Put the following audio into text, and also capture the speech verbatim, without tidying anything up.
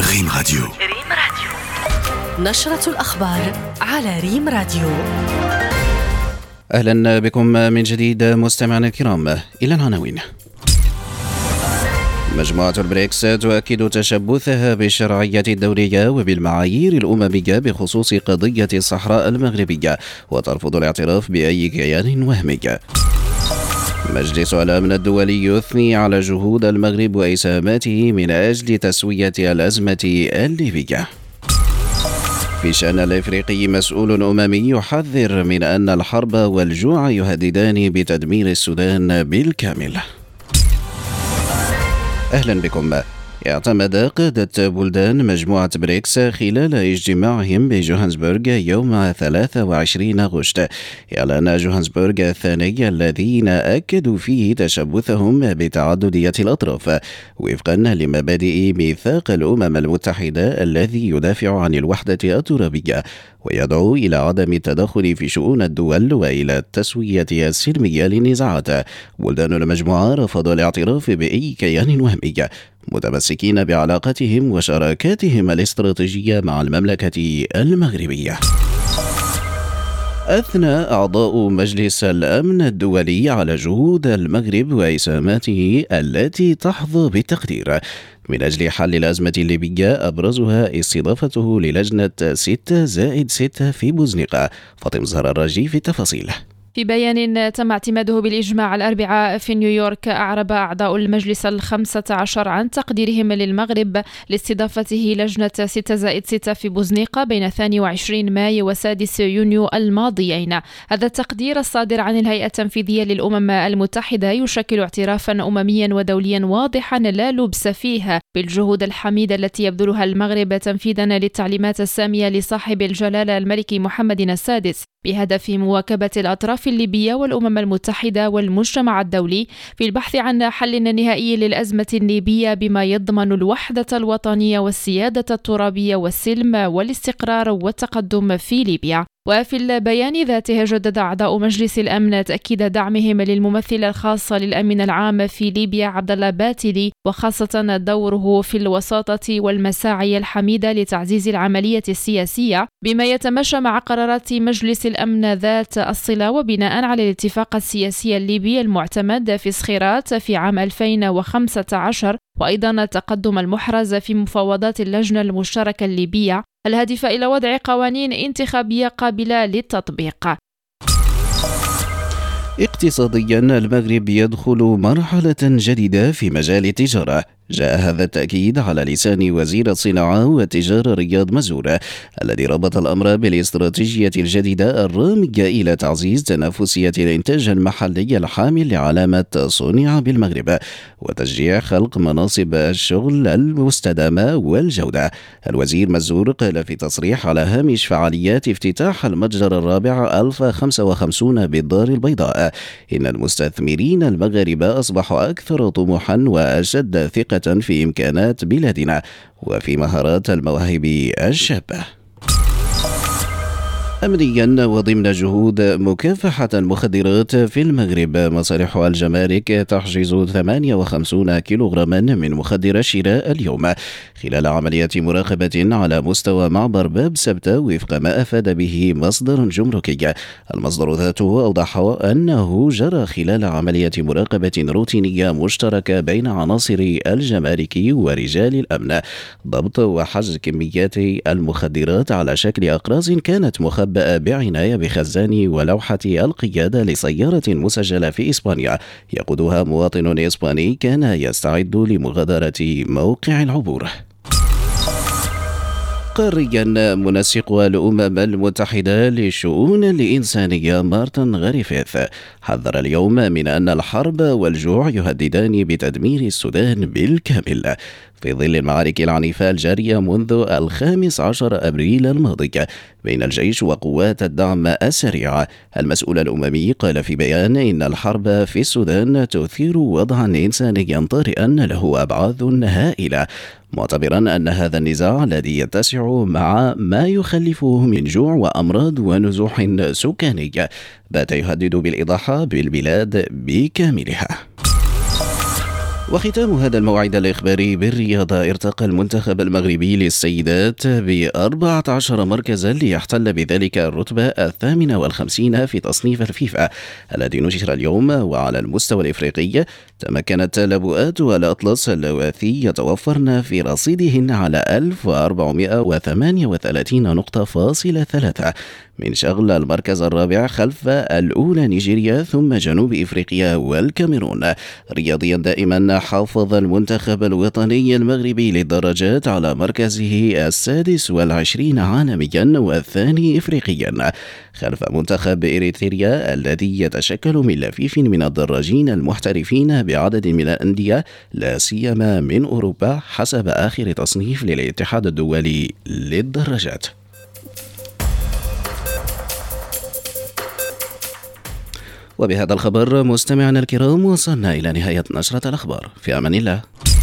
ريم راديو. ريم راديو نشرة الأخبار على ريم راديو. أهلا بكم من جديد مستمعينا الكرام. إلى العناوين. مجموعة البريكس تؤكد تشبثها بالشرعية الدولية وبالمعايير الأممية بخصوص قضية الصحراء المغربية، وترفض الاعتراف بأي كيان وهمي. مجلس الأمن الدولي يثني على جهود المغرب وإسهاماته من أجل تسوية الأزمة الليبية. في الشأن الإفريقي، مسؤول أممي يحذر من أن الحرب والجوع يهددان بتدمير السودان بالكامل. أهلا بكم. اعتمد قادة بلدان مجموعة بريكس خلال اجتماعهم بجوهانسبرغ يوم ثلاثة وعشرين أغسطس إعلان جوهانسبرغ الثاني الذين أكدوا فيه تشبثهم بتعددية الأطراف وفقا لمبادئ ميثاق الأمم المتحدة الذي يدافع عن الوحدة الترابية ويدعو إلى عدم التدخل في شؤون الدول وإلى التسوية السلمية للنزاعات. بلدان المجموعة رفضوا الاعتراف بأي كيان وهمي، متمسكين بعلاقتهم وشراكاتهم الاستراتيجية مع المملكة المغربية. أثنى أعضاء مجلس الأمن الدولي على جهود المغرب وإسهاماته التي تحظى بالتقدير من أجل حل الأزمة الليبية، أبرزها استضافته للجنة ستة زائد ستة في بوزنيقة. فاطمة زهر الراجي في التفاصيل. في بيان تم اعتماده بالإجماع الأربعاء في نيويورك، أعرب أعضاء المجلس الخمسة عشر عن تقديرهم للمغرب لاستضافته لجنة ستة زائد ستة في بوزنيقة بين الثاني وعشرين مايو وسادس يونيو الماضيين. هذا التقدير الصادر عن الهيئة التنفيذية للأمم المتحدة يشكل اعترافا أمميا ودوليا واضحا لا لبس فيه بالجهود الحميدة التي يبذلها المغرب تنفيذا للتعليمات السامية لصاحب الجلالة الملك محمد السادس بهدف مواكبة الأطراف الليبية والأمم المتحدة والمجتمع الدولي في البحث عن حل نهائي للأزمة الليبية بما يضمن الوحدة الوطنية والسيادة الترابية والسلم والاستقرار والتقدم في ليبيا. وفي البيان ذاته جدد أعضاء مجلس الأمن تأكيد دعمهم للممثل الخاص للأمين العام في ليبيا عبد الله باتلي، وخاصة دوره في الوساطة والمساعي الحميدة لتعزيز العملية السياسية بما يتماشى مع قرارات مجلس الأمن ذات الصلة وبناء على الاتفاق السياسي الليبي المعتمد في صخيرات في عام ألفين وخمسة عشر، وأيضا التقدم المحرز في مفاوضات اللجنة المشتركة الليبية الهادفة إلى وضع قوانين انتخابية قابلة للتطبيق. اقتصاديا، المغرب يدخل مرحلة جديدة في مجال التجارة. جاء هذا التأكيد على لسان وزير الصناعة والتجارة رياض مزور الذي ربط الأمر بالاستراتيجية الجديدة الرامية إلى تعزيز تنافسية الإنتاج المحلي الحامل لعلامة صنع بالمغرب وتشجيع خلق مناصب الشغل المستدامة والجودة. الوزير مزور قال في تصريح على هامش فعاليات افتتاح المتجر الرابع ألف وخمسة وخمسين بالدار البيضاء إن المستثمرين المغاربة أصبحوا أكثر طموحا وأشد ثقة في إمكانات بلادنا وفي مهارات المواهب الشابة. أمنيا، وضمن جهود مكافحة المخدرات في المغرب، مصالح الجمارك تحجز ثمانية وخمسين كيلوغراما من مخدر الشراء اليوم خلال عملية مراقبة على مستوى معبر باب سبتة وفق ما أفاد به مصدر جمركي. المصدر ذاته أوضح أنه جرى خلال عملية مراقبة روتينية مشتركة بين عناصر الجمارك ورجال الأمن ضبط وحجز كميات المخدرات على شكل أقراص كانت مخبئة بعناية بخزان ولوحة القيادة لسيارة مسجلة في إسبانيا يقودها مواطن إسباني كان يستعد لمغادرة موقع العبور. قاريا، منسق الأمم المتحدة للشؤون الإنسانية مارتن غريفيث حذر اليوم من أن الحرب والجوع يهددان بتدمير السودان بالكامل في ظل المعارك العنيفة الجارية منذ الخامس عشر أبريل الماضي بين الجيش وقوات الدعم السريع. المسؤول الأممي قال في بيان إن الحرب في السودان تثير وضعا إنسانيا طارئا له أبعاد هائلة، معتبرا أن هذا النزاع الذي يتسع مع ما يخلفه من جوع وأمراض ونزوح سكاني بات يهدد بالإضاحة بالبلاد بكاملها. وختام هذا الموعد الإخباري بالرياضة، ارتقى المنتخب المغربي للسيدات بأربعة عشر مركزا ليحتل بذلك الرتبة الثامنة والخمسين في تصنيف الفيفا الذي نشر اليوم. وعلى المستوى الإفريقي تمكنت لبؤات الأطلس اللواثي يتوفرن في رصيدهن على ألف وأربعمائة وثمانية وثلاثين نقطة فاصلة ثلاثة من شغل المركز الرابع خلف الأولى نيجيريا ثم جنوب إفريقيا والكاميرون. رياضيا دائما حافظ المنتخب الوطني المغربي للدراجات على مركزه السادس والعشرين عالميا والثاني إفريقيا خلف منتخب إريتريا الذي يتشكل من لفيف من الدراجين المحترفين بعدد من الأندية لا سيما من أوروبا حسب آخر تصنيف للاتحاد الدولي للدراجات. وبهذا الخبر مستمعنا الكرام وصلنا إلى نهاية نشرة الأخبار. في أمان الله.